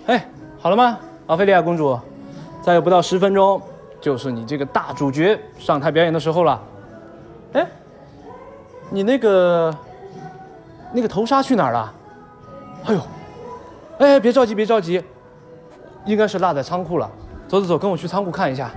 哎，好了吗，奥菲利亚公主？再有不到10分钟，就是你这个大主角上台表演的时候了。哎，你那个头纱去哪儿了？哎呦，哎，别着急，别着急，应该是落在仓库了。走走走，跟我去仓库看一下。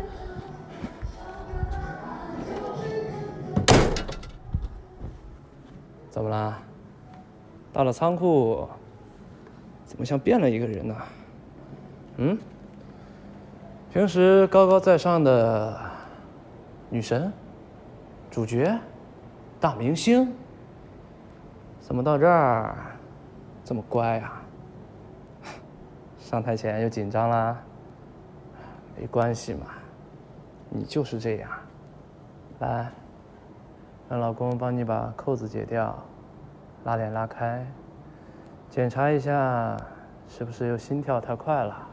怎么啦？到了仓库，怎么像变了一个人呢？嗯？平时高高在上的女神、主角、大明星，怎么到这儿这么乖啊？上台前又紧张啦？没关系嘛，你就是这样。来，让老公帮你把扣子解掉，拉链拉开，检查一下是不是又心跳太快了。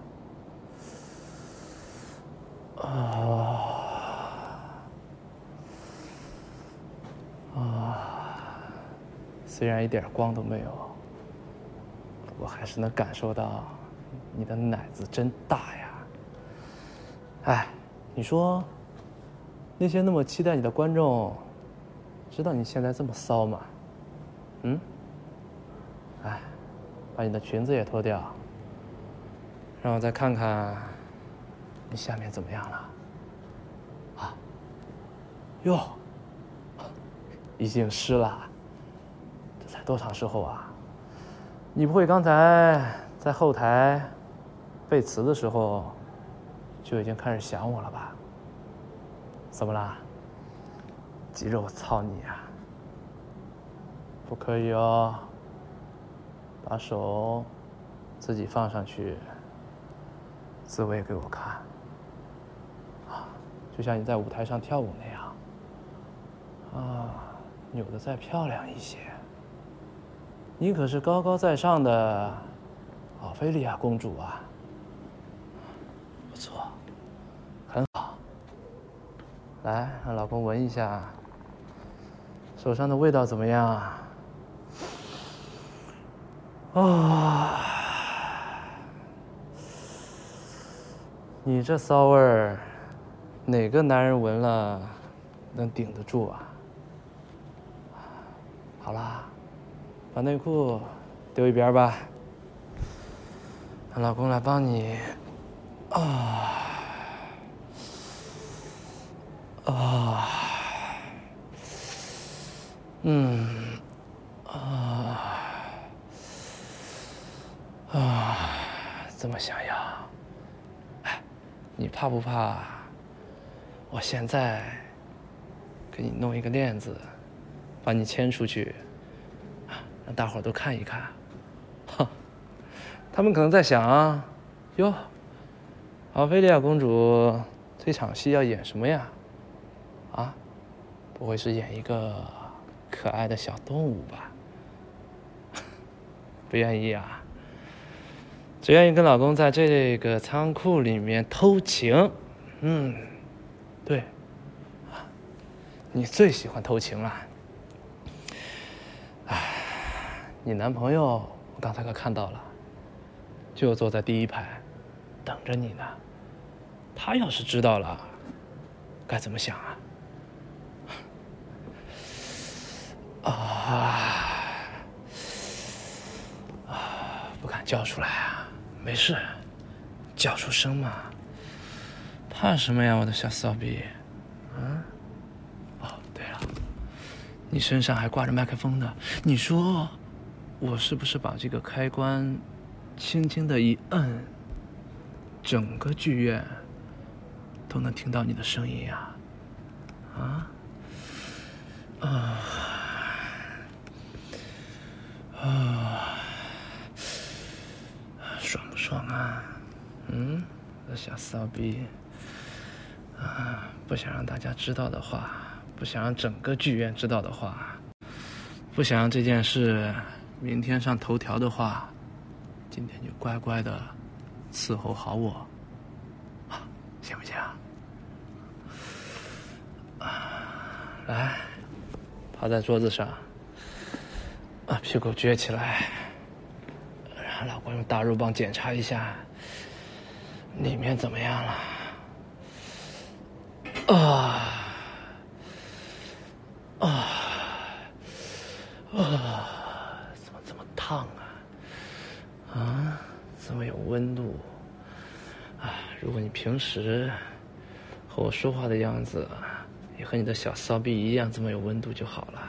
虽然一点光都没有，不过还是能感受到你的奶子真大呀。哎，你说那些那么期待你的观众，知道你现在这么骚吗？嗯？哎，把你的裙子也脱掉，让我再看看你下面怎么样了。啊？哟，已经湿了。这才多长时候啊？你不会刚才在后台背词的时候就已经开始想我了吧？怎么啦？肌肉操你啊！不可以哦，把手自己放上去，自慰给我看啊，就像你在舞台上跳舞那样啊，扭得再漂亮一些。你可是高高在上的奥菲利亚公主啊！不错，很好。来，让老公闻一下，手上的味道怎么样？你这骚味儿，哪个男人闻了能顶得住啊？好啦，把内裤丢一边吧，让老公来帮你。这么想要？哎，你怕不怕？我现在给你弄一个链子，把你牵出去，让大伙儿都看一看。哼，他们可能在想，哟，奥菲利亚公主这场戏要演什么呀？啊，不会是演一个可爱的小动物吧？不愿意啊？只愿意跟老公在这个仓库里面偷情。对，你最喜欢偷情了。哎，你男朋友我刚才可看到了，就坐在第一排，等着你呢。他要是知道了，该怎么想不敢叫出来啊。没事，叫出声嘛，怕什么呀，我的小骚逼！对了，你身上还挂着麦克风呢，你说我是不是把这个开关轻轻的一摁，整个剧院都能听到你的声音呀？爽不爽啊？我的小骚逼！不想让大家知道的话，不想让整个剧院知道的话，不想让这件事明天上头条的话，今天就乖乖的伺候好我，行不行？来，趴在桌子上，屁股撅起来，然老公用大肉棒检查一下，里面怎么样了？怎么这么烫啊？这么有温度如果你平时和我说话的样子也和你的小骚逼一样这么有温度就好了。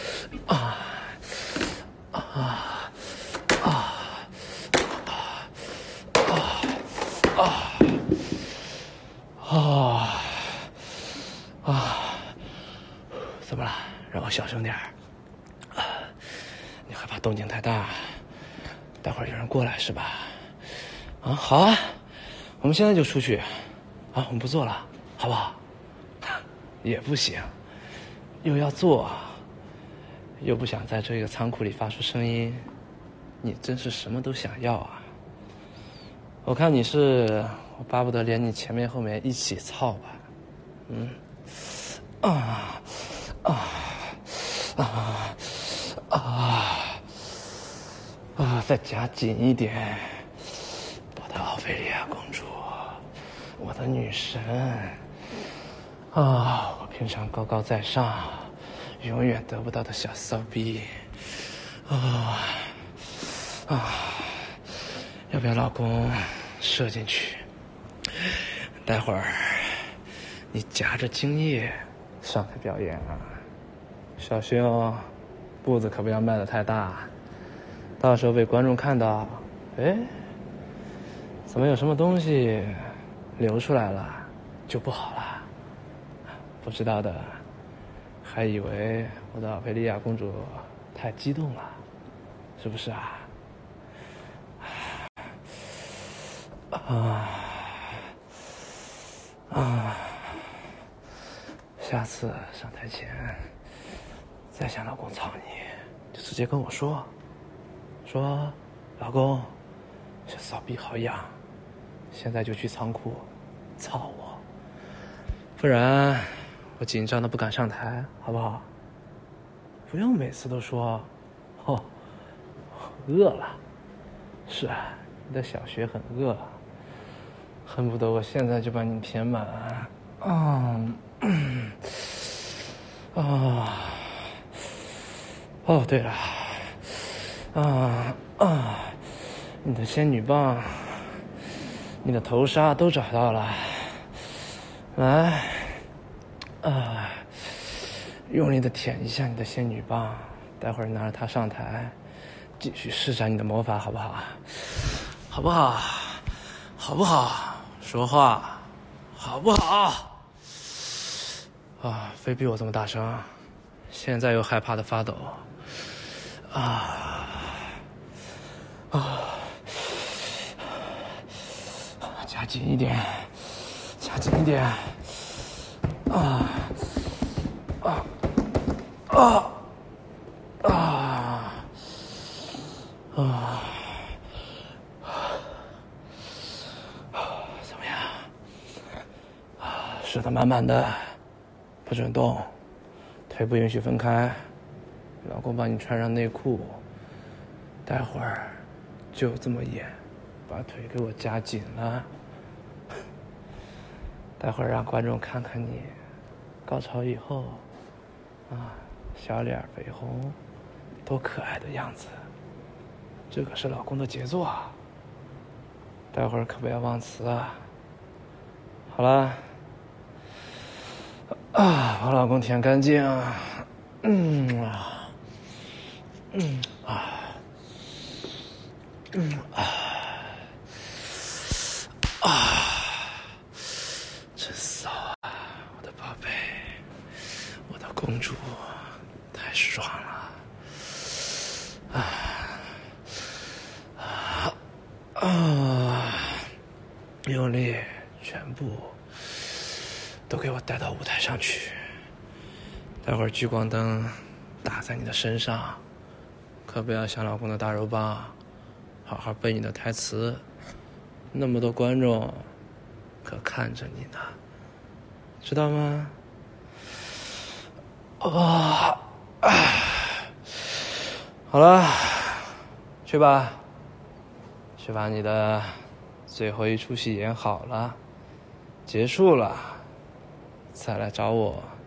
怎么了？让我小声点你害怕动静太大，待会儿有人过来是吧？好啊，我们现在就出去。我们不做了，好不好？也不行，又要做，又不想在这个仓库里发出声音，你真是什么都想要啊！我看你是，我巴不得连你前面后面一起操吧。再夹紧一点，我的奥菲利亚公主，我的女神我平常高高在上，永远得不到的小骚逼要不要老公射进去？待会儿你夹着精液上台表演小心哦，步子可不要迈得太大，到时候被观众看到，怎么有什么东西流出来了，就不好了。不知道的还以为我的奥菲利亚公主太激动了，是不是下次上台前再想老公操你，就直接跟我说老公，这骚逼好痒，现在就去仓库操我，不然我紧张的不敢上台，好不好？不用每次都说饿了。是你的小穴很饿，恨不得我现在就把你填满。对了，你的仙女棒，你的头纱都找到了，来，用力的舔一下你的仙女棒，待会儿拿着它上台，继续施展你的魔法，好不好？好不好？好不好？说话，好不好？非逼我这么大声，现在又害怕的发抖。夹紧一点，夹紧一点。怎么样？射得满满的，不准动，腿不允许分开。老公帮你穿上内裤，待会儿就这么演，把腿给我夹紧了。待会儿让观众看看你高潮以后小脸绯红，多可爱的样子。这可是老公的杰作待会儿可不要忘词好了，把老公舔干净。真骚我的宝贝，我的公主，太爽了。用力，全部都给我带到舞台上去。待会儿聚光灯打在你的身上，可不要像老公的大肉棒，好好背你的台词。那么多观众可看着你呢，知道吗？好了，去吧。 去把你的最后一出戏演好了，结束了，再来找我